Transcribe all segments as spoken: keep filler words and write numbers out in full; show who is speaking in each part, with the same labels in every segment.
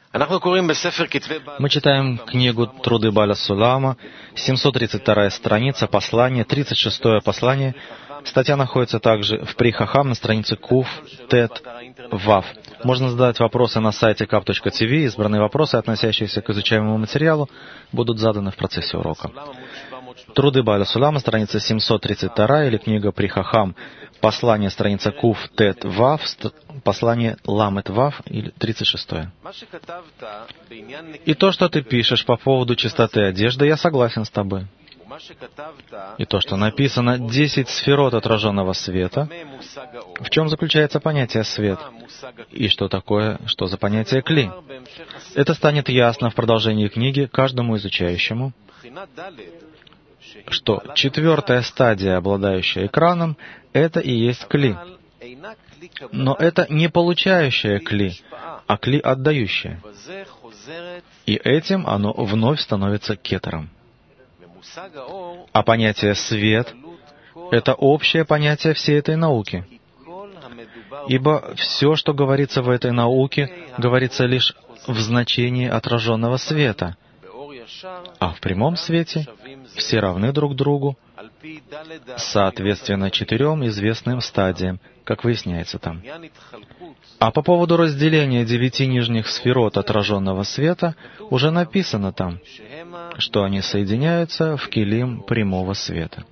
Speaker 1: Мы читаем книгу «Труды Бааля Сулама», семьсот тридцать вторая страница, послание, тридцать шестое послание. Статья находится также в При Хахам на странице Кув Тет Вав. Можно задать вопросы на сайте кав точка ти ви. Избранные вопросы, относящиеся к изучаемому материалу, будут заданы в процессе урока. «Труды Бааля Сулама», страница семьсот тридцать два, или книга При Хахам, послание, страница Кув Тет Вав, послание Ламет Вав, или тридцать шестое. И то, что ты пишешь по поводу чистоты одежды, я согласен с тобой. И то, что написано «десять сферот отраженного света», в чем заключается понятие «свет», и что такое, что за понятие «кли». Это станет ясно в продолжении книги каждому изучающему, что четвертая стадия, обладающая экраном, это и есть кли. Но это не получающая кли, а кли отдающая. И этим оно вновь становится кетером. А понятие «свет» — это общее понятие всей этой науки. Ибо все, что говорится в этой науке, говорится лишь в значении отраженного света. А в прямом свете все равны друг другу, соответственно четырем известным стадиям, как выясняется там. А по поводу разделения девяти нижних сферот отраженного света уже написано там, что они соединяются в килим прямого света.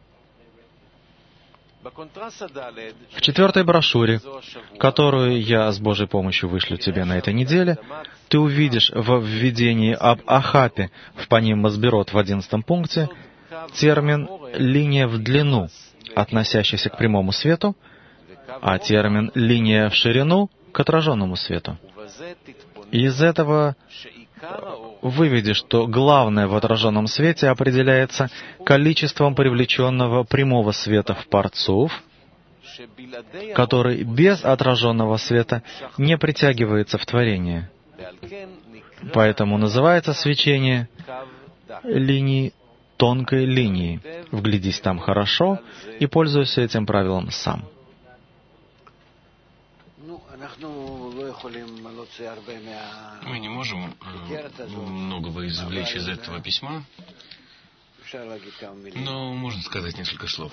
Speaker 1: В четвертой брошюре, которую я с Божьей помощью вышлю тебе на этой неделе, ты увидишь в введении об Ахапе в Паним Масбирот в одиннадцатом пункте термин «линия в длину», относящийся к прямому свету, а термин «линия в ширину» — к отраженному свету. И из этого выведи, что главное в отраженном свете определяется количеством привлеченного прямого света в парцуф, который без отраженного света не притягивается в творение. Поэтому называется свечение линии тонкой линии. Вглядись там хорошо и пользуйся этим правилом сам.
Speaker 2: Мы не можем э, многого извлечь из этого письма, но можно сказать несколько слов.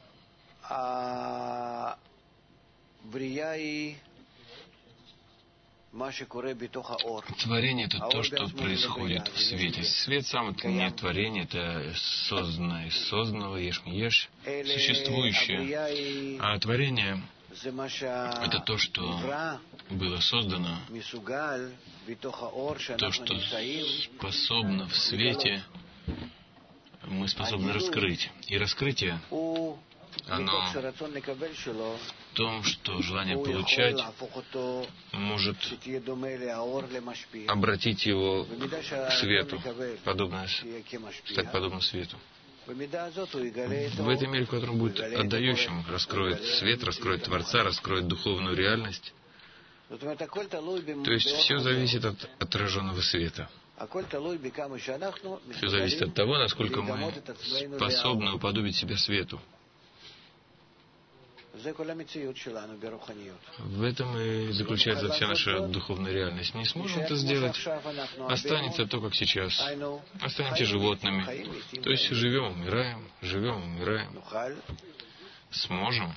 Speaker 2: Творение — это то, что происходит в свете. Свет сам — это не творение, это созданное из созданного, еш-ми-еш, существующее. А творение — это то, что было создано, то, что способно в свете, мы способны раскрыть. И раскрытие, оно в том, что желание получать может обратить его к свету, подобно, стать подобным свету. В этой мере, в котором будет отдающим, раскроет свет, раскроет Творца, раскроет духовную реальность. То есть все зависит от отраженного света. Все зависит от того, насколько мы способны уподобить себя свету. В этом и заключается вся наша духовная реальность. Не сможем это сделать, останется то, как сейчас. Останемся животными. То есть живем, умираем, живем, умираем. Сможем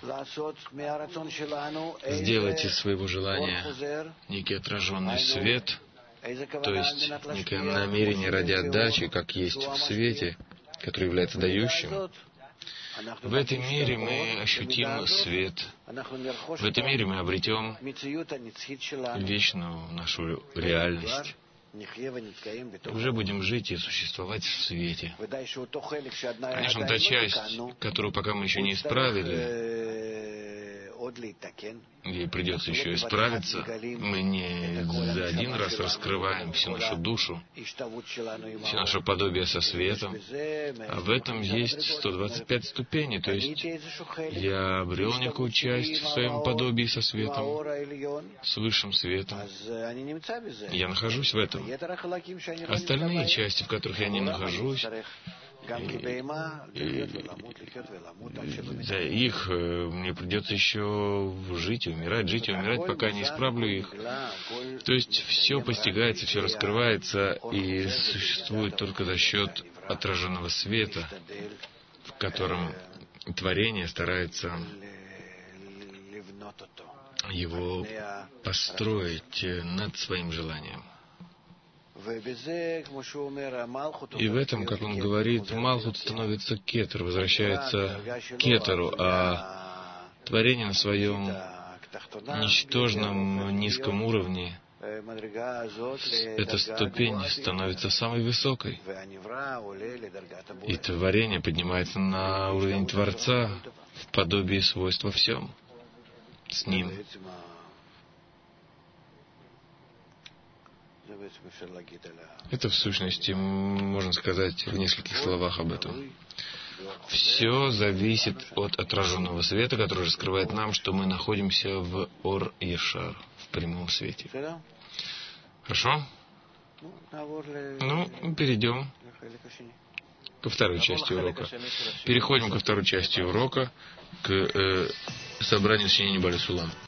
Speaker 2: сделать из своего желания некий отраженный свет, то есть некое намерение ради отдачи, как есть в свете, который является дающим. В этой мере мы ощутим свет. В этой мере мы обретем вечную нашу реальность. Уже будем жить и существовать в свете. Конечно, та часть, которую пока мы еще не исправили, ей придется еще исправиться. Мы не за один раз раскрываем всю нашу душу, все наше подобие со светом. А в этом есть сто двадцать пять ступеней. То есть я обрел некую часть в своем подобии со светом, с высшим светом. Я нахожусь в этом. Остальные части, в которых я не нахожусь, за их мне придется еще жить и умирать, жить и умирать, пока не исправлю их. То есть все постигается, все раскрывается и существует только за счет отраженного света, в котором творение старается его построить над своим желанием. И в этом, как он говорит, Малхут становится кетер, возвращается к кетеру, а творение на своем ничтожном низком уровне, эта ступень становится самой высокой. И творение поднимается на уровень Творца в подобии свойств во всем с ним. Это в сущности, можно сказать в нескольких словах об этом. Все зависит от отраженного света, который раскрывает нам, что мы находимся в Ор Ешар, в прямом свете. Хорошо? Ну, перейдем ко второй части урока. Переходим ко второй части урока, к э, собранию сочинений Бааля Сулам.